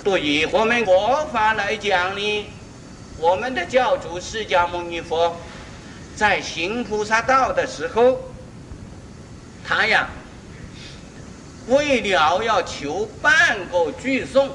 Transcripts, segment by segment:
对于我们佛法来讲呢，我们的教主释迦牟尼佛在行菩萨道的时候，他呀为了要求半个具颂，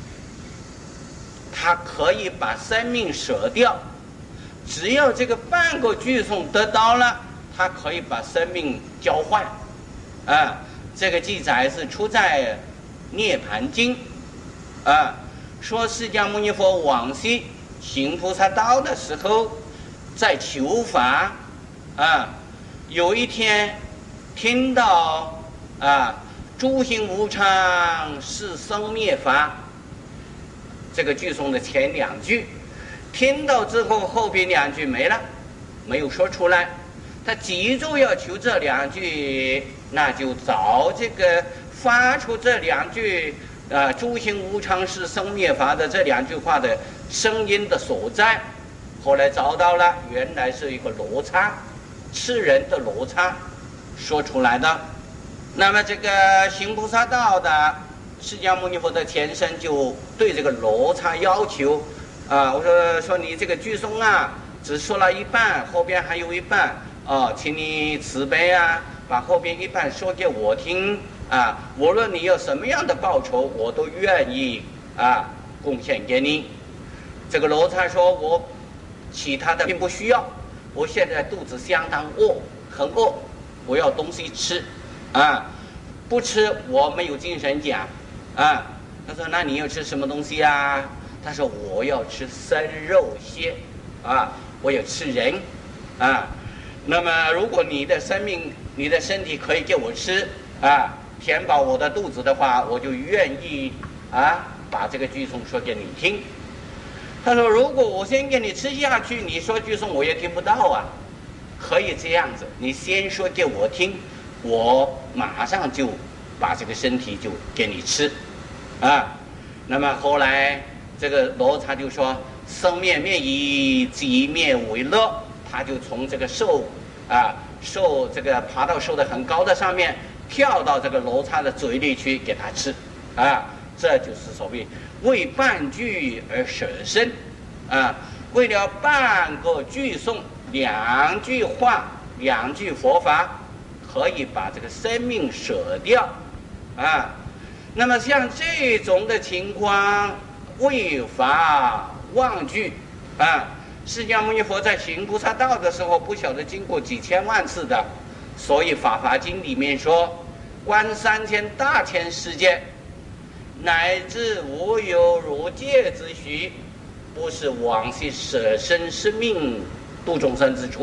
他可以把生命舍掉，只要这个半个具颂得到了，他可以把生命交换。这个记载是出在《涅盘经》说释迦牟尼佛往昔行菩萨道的时候，在求法有一天听到诸行无常，是生灭法，这个句颂的前两句，听到之后后边两句没了，没有说出来。他急着要求这两句，那就找这个发出这两句诸行无常是生灭法的这两句话的声音的所在。后来找到了，原来是一个罗刹，吃人的罗刹说出来的。那么这个行菩萨道的释迦牟尼佛的前身就对这个罗刹要求我说你这个句颂只说了一半，后边还有一半请你慈悲把后边一半说给我听无论你有什么样的报酬，我都愿意贡献给你。这个罗刹说，我其他的并不需要，我现在肚子相当饿，很饿，我要东西吃不吃我没有精神讲他说那你要吃什么东西他说我要吃生肉蝎我要吃人那么如果你的生命你的身体可以给我吃填饱我的肚子的话，我就愿意把这个句颂说给你听。他说如果我先给你吃下去，你说句颂我也听不到可以这样子，你先说给我听，我马上就把这个身体就给你吃那么后来这个罗刹就说生灭灭以即灭为乐，他就从这个兽这个爬到兽的很高的上面，跳到这个罗刹的嘴里去给他吃这就是所谓为半句而舍身为了半个句颂，两句话，两句佛法，可以把这个生命舍掉那么像这种的情况，为法忘句释迦牟尼佛在行菩萨道的时候，不晓得经过几千万次的，所以《法华经》里面说，观3000大千世界，乃至无有如戒之许，不是往昔舍身失命度众生之处。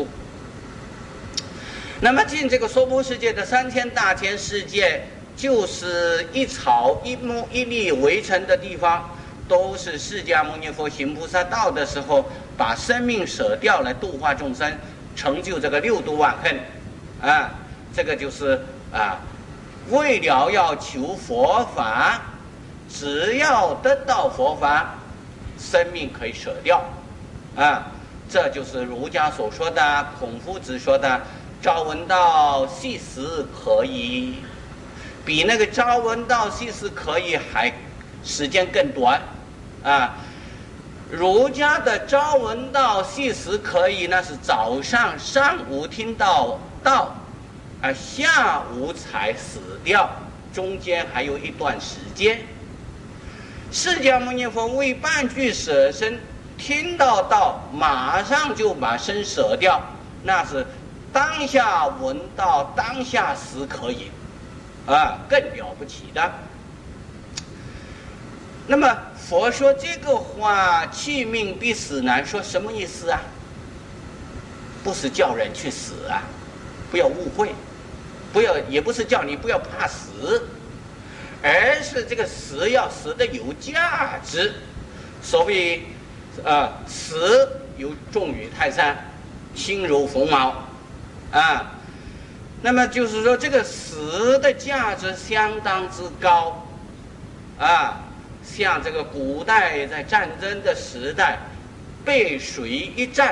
那么进这个娑婆世界的3000大千世界，就是一草一木一粒围成的地方，都是释迦牟尼佛行菩萨道的时候，把生命舍掉来度化众生，成就这个六度万恨这个就是为了要求佛法，只要得到佛法，生命可以舍掉这就是儒家所说的，孔夫子说的朝闻道夕死可矣，比那个朝闻道夕死可矣还时间更短儒家的朝闻道夕死可矣，那是早上上午听到道下午才死掉，中间还有一段时间。释迦牟尼佛为半句舍身，听到道马上就把身舍掉，那是当下闻道当下死可以更了不起的。那么佛说这个话，弃命必死难，说什么意思不是叫人去死不要误会，也不是叫你不要怕死，而是这个死要死得有价值。所谓死有重于泰山，轻如鸿毛那么就是说这个死的价值相当之高像这个古代在战争的时代，背水一战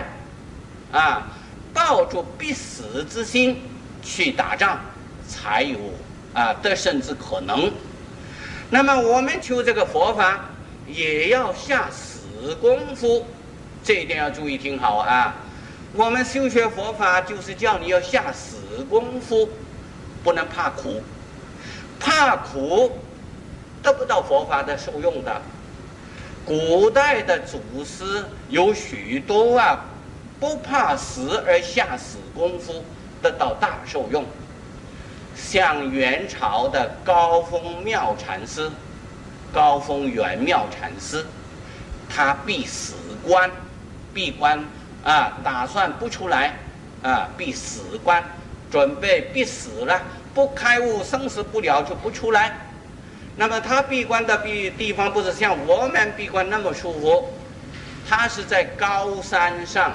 抱着必死之心去打仗，才有得胜之可能。那么我们求这个佛法， 也要下死功夫，这一点要注意听好啊。我们修学佛法就是叫你要下死功夫，不能怕苦，怕苦得不到佛法的受用的。古代的祖师有许多不怕死而下死功夫，得到大受用。像元朝的高风妙禅师，高风元妙禅师，他闭死关，闭关打算不出来闭死关，准备闭死了，不开悟生死不了就不出来。那么他闭关的地方不是像我们闭关那么舒服，他是在高山上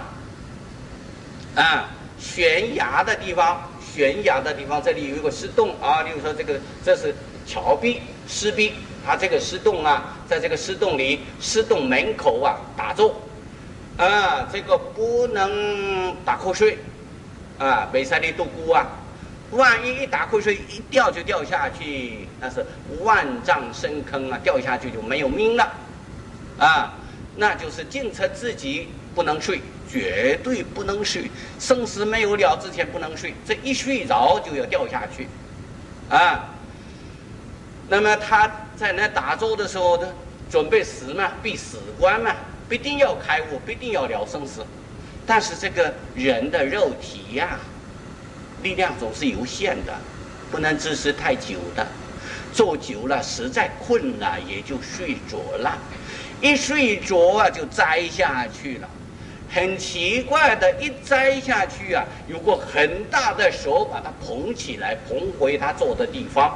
悬崖的地方，悬崖的地方这里有一个石洞例如说这是峭壁石壁，他这个石洞在这个石洞里，石洞门口打坐这个不能打瞌睡没使你度孤万一打瞌睡一掉就掉下去，那是万丈深坑掉下去就没有命了那就是警察自己不能睡，绝对不能睡，生死没有了之前不能睡，这一睡着就要掉下去那么他在那打坐的时候呢，准备死嘛，闭死关嘛，必定要开悟，必定要了生死。但是这个人的肉体力量总是有限的，不能支持太久的，坐久了实在困了也就睡着了，一睡着就栽下去了。很奇怪的，一栽下去有个很大的手把它捧起来，捧回他坐的地方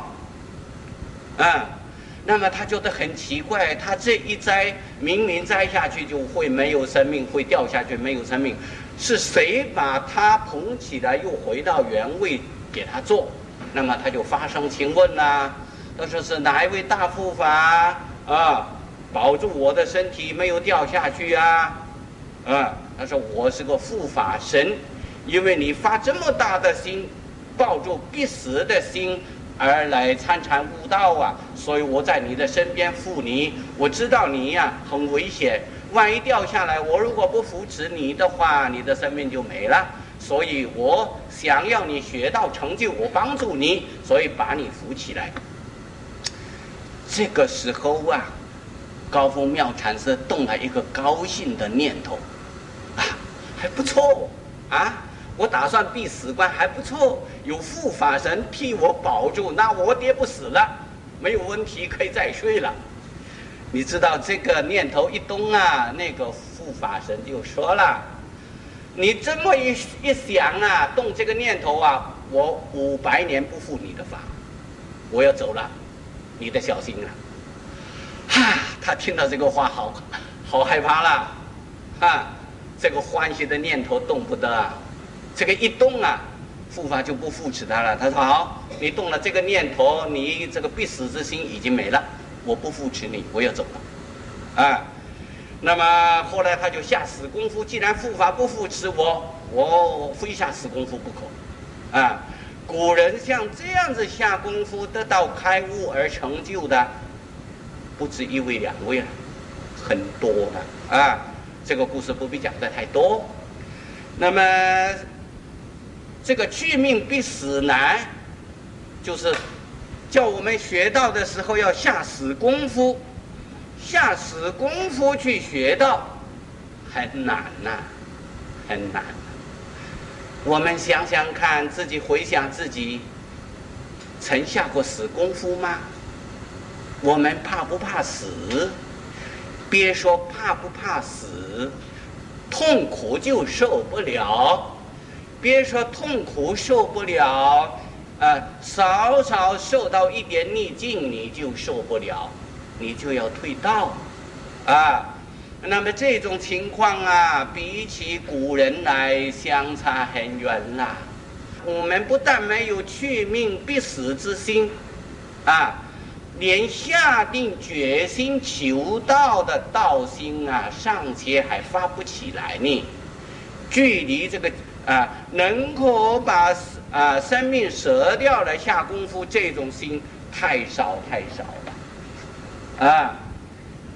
那么他觉得很奇怪，他这一栽明明栽下去就会没有生命，会掉下去没有生命，是谁把他捧起来又回到原位给他做？那么他就发声请问他说是哪一位大护法保住我的身体没有掉下去他说我是个护法神，因为你发这么大的心，抱住必死的心而来参禅悟道所以我在你的身边护你。我知道你很危险，万一掉下来，我如果不扶持你的话，你的生命就没了。所以我想要你学到成就，我帮助你，所以把你扶起来。这个时候高风妙禅师动了一个高兴的念头还不错我打算闭死关还不错，有护法神替我保住，那我爹不死了，没有问题，可以再睡了。你知道这个念头一动那个护法神就说了，你这么一想动这个念头我500年不负你的法，我要走了，你得小心他听到这个话好害怕了这个欢喜的念头动不得这个一动护法就不扶持他了。他说好，你动了这个念头，你这个必死之心已经没了，我不扶持你，我要走了那么后来他就下死功夫，既然护法不扶持我非下死功夫不可古人像这样子下功夫得到开悟而成就的不止1位2位了，很多了这个故事不必讲得太多。那么这个去命必死难，就是叫我们学到的时候要下死功夫，下死功夫去学到很难很难。我们想想看，自己回想自己曾下过死功夫吗？我们怕不怕死？别说怕不怕死，痛苦就受不了。别说痛苦受不了，少少受到一点逆境你就受不了，你就要退道那么这种情况比起古人来相差很远啦。我们不但没有去命必死之心连下定决心求道的道心尚且还发不起来呢。距离这个能够把生命舍掉来下功夫，这种心太少太少了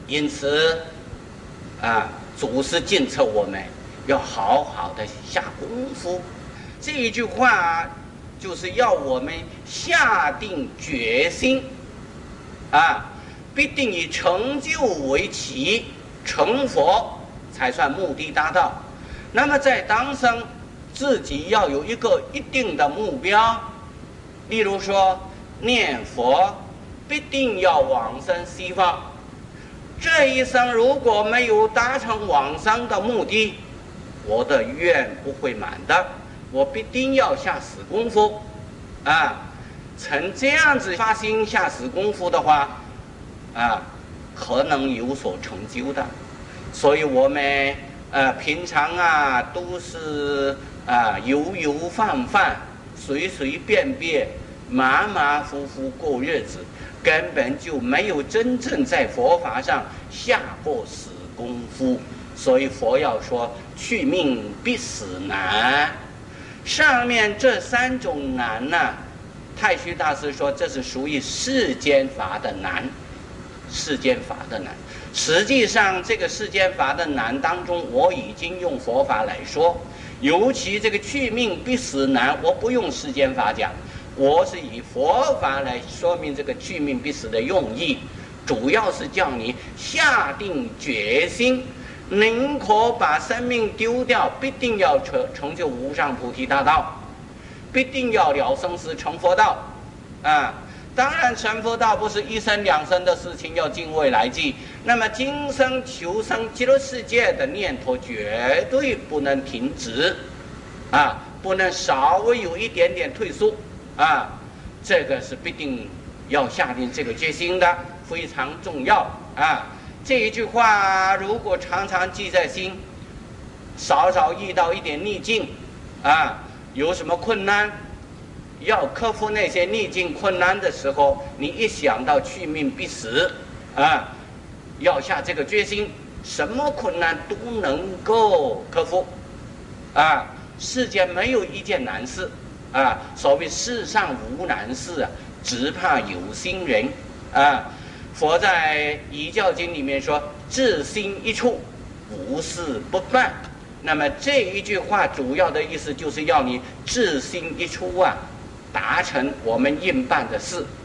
因此祖师监测我们要好好的下功夫。这一句话就是要我们下定决心必定以成就为期，成佛才算目的达到。那么在当生自己要有一个一定的目标，例如说念佛必定要往生西方，这一生如果没有达成往生的目的，我的愿不会满的，我必定要下死功夫曾这样子发心下死功夫的话可能有所成就的。所以我们平常都是游游泛泛，随随便便，马马虎虎过日子，根本就没有真正在佛法上下过死功夫。所以佛要说去命必死难。上面这3种难太虚大师说这是属于世间法的难，世间法的难。实际上这个世间法的难当中，我已经用佛法来说，尤其这个去命必死难，我不用世间法讲，我是以佛法来说明这个去命必死的用意，主要是叫你下定决心，宁可把生命丢掉，必定要成就无上菩提大道，必定要了生死成佛道当然成佛道不是1生2生的事情，要尽未来际。那么今生求生极乐世界的念头绝对不能停止不能稍微有一点点退缩这个是必定要下定这个决心的，非常重要这一句话如果常常记在心，少少遇到一点逆境有什么困难要克服那些逆境困难的时候，你一想到去命必死要下这个决心，什么困难都能够克服世间没有一件难事所谓世上无难事只怕有心人佛在遗教经里面说至心一处，无事不办。那么这一句话主要的意思就是要你至心一处达成我们应办的事